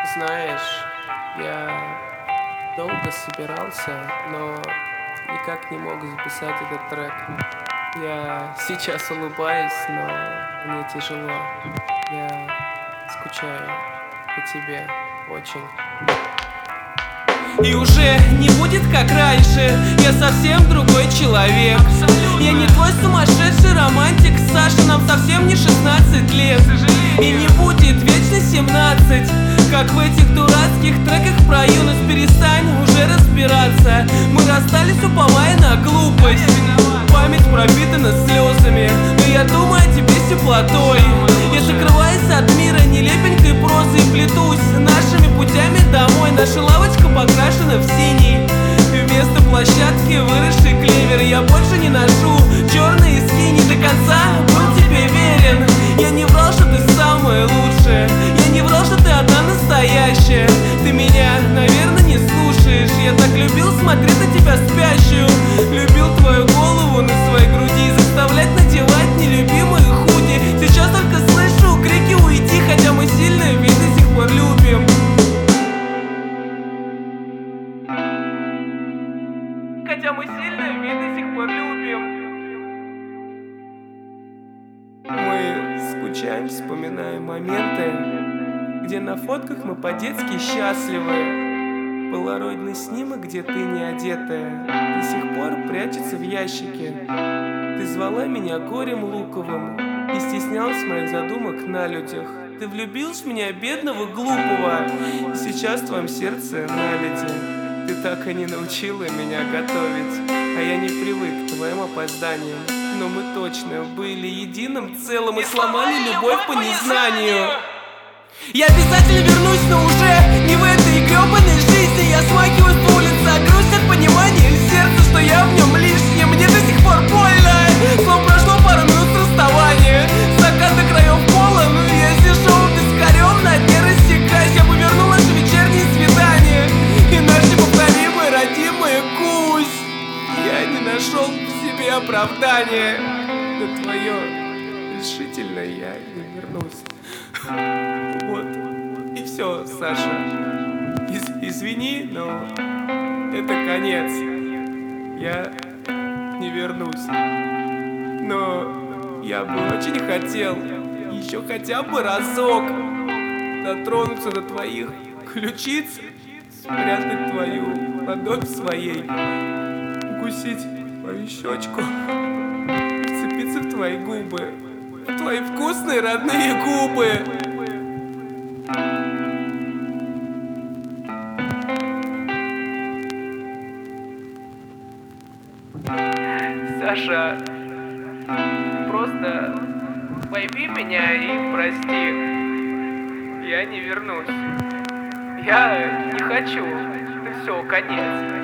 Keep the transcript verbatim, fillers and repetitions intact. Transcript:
Знаешь, я долго собирался, но никак не мог записать этот трек. Я сейчас улыбаюсь, но мне тяжело. Я скучаю по тебе очень. И уже не будет как раньше, я совсем другой человек. Я не твой сумасшедший романтик, Саша, нам совсем не шестнадцать лет. И не будет вечно семнадцать, как в этих дурацких треках про юность. Перестань уже разбираться, мы расстались, уповая на глупость. Память пропитана слезами, но я думаю о тебе с теплотой. Я закрываюсь от мира нелепенькой прозой, плетусь нашими путями домой. Наша лавочка покрашена в синий, вместо площадки выросший клевер. Я больше не ношу черные скини, до конца был тебе верен. Я не врал, что ты самая лучшая, я не врал, что ты одна настоящая. Ты меня, наверное, не слушаешь. Я так любил смотреть на тебя спящую, любил твою голову на своей груди, заставлять надевать нелюбимые худи. Сейчас только слышу крики «Уйди», хотя мы сильно ведь до сих пор любим. Хотя мы сильно ведь до сих пор любим. Мы скучаем, вспоминаем моменты, где на фотках мы по-детски счастливы. Полароидный снимок, где ты не одетая, до сих пор прячется в ящике. Ты звала меня горем луковым и стеснялась моих задумок на людях. Ты влюбилась в меня, бедного, глупого, и сейчас в твоем сердце наледи. Ты так и не научила меня готовить, а я не привык к твоим опозданиям. Но мы точно были единым целым и сломали любовь по незнанию. Я обязательно вернусь, но уже не в этой грёбаной жизни. Я смахиваюсь по улице, а грусть от понимания сердца, что я в нем лишний. Мне до сих пор больно, словно прошло пару минут расставания. Стакан до краев полон, я сижу бескорём, на дне рассекаюсь. Я бы вернул наше вечернее свидание и наш неповторимый родимый кусь. Я не нашел в себе оправдания, но твое решительно я не вернусь. Вот, и все, Саша. Из извини, но это конец. Я не вернусь. Но я бы очень хотел еще хотя бы разок дотронуться до твоих ключиц, спрятать твою ладонь в своей, укусить твою щечку, вцепиться в твои губы, в твои вкусные родные губы. Саша, просто пойми меня и прости. Я не вернусь. Я не хочу. Это все, конец.